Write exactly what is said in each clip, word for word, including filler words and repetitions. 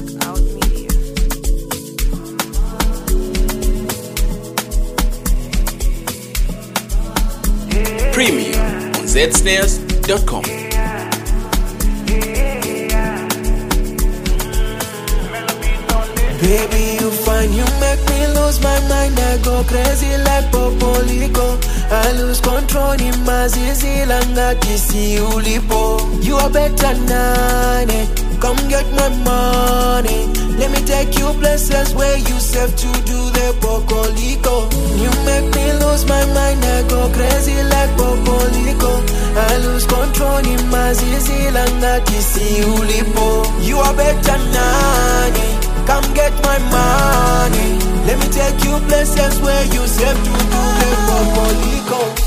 Blackout Media. Premium on z snares dot com. Baby, you fine, you make me lose my mind. I go crazy like Popolico. I lose control in my zizi langati si ulipo. You are better nane. Come get my money. Let me take you places where you safe to do the Popolico. You make me lose my mind. I go crazy like Popolico. I lose control in my zizi langati si ulipo. You are better nane. Come get my money. Let me take you places where you safe to do the Popolico.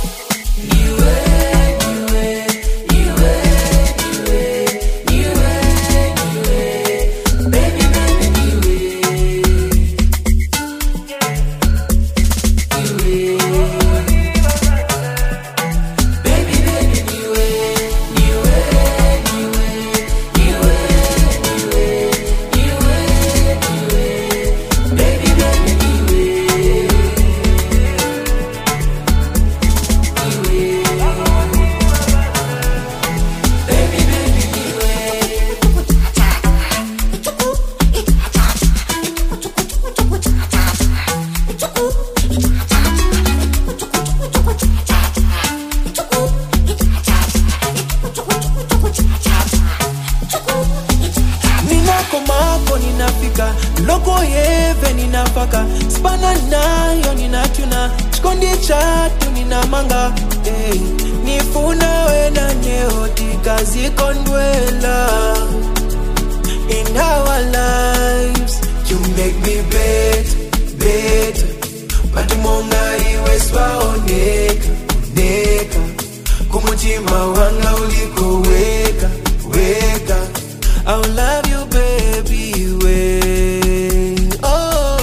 Loko yeve nina faka Spana nayo nina tuna Chikondi chatu nina manga hey. Nifuna wena nyeho tika ziko ndwela In our lives You make me better, better Matumonga iwe swaoneka, oneka Kumutima wanga uliko weka, weka I'll love you baby, wait Oh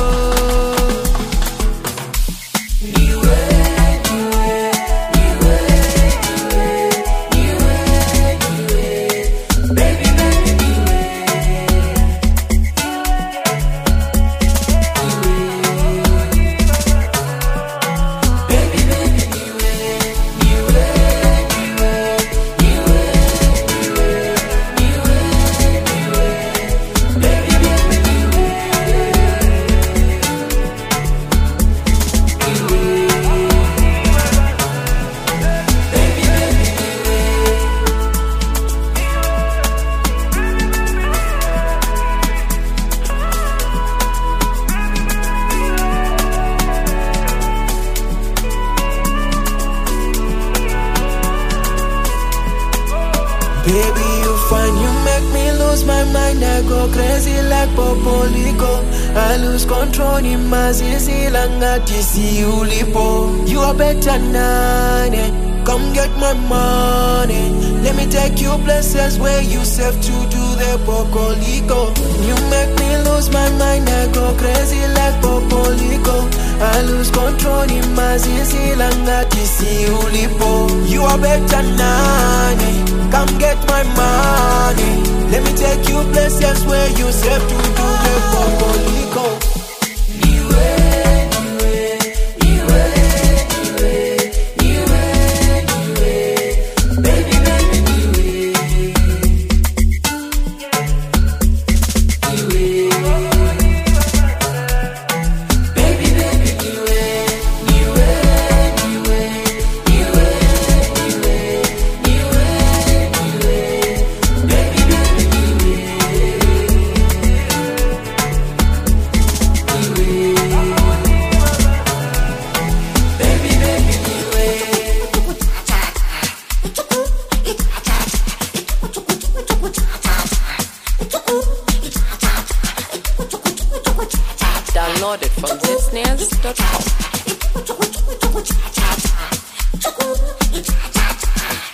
Niwe, niwe, niwe, niwe Niwe, niwe Baby, baby, niwe Baby, baby, niwe Niwe, niwe, niwe Baby, you fine, you make me lose my mind. I go crazy like Popolico. I lose control in my zizi langati si ulipo. You are better nane. Come get my money. Let me take you places where you safe to do the Popolico. You make me lose my mind. I go crazy like Popolico. I lose control in my zizi langati si ulipo. You are better nane. Come get my money. Let me take you places where you safe to do the Popolico. Download it from z snares dot com.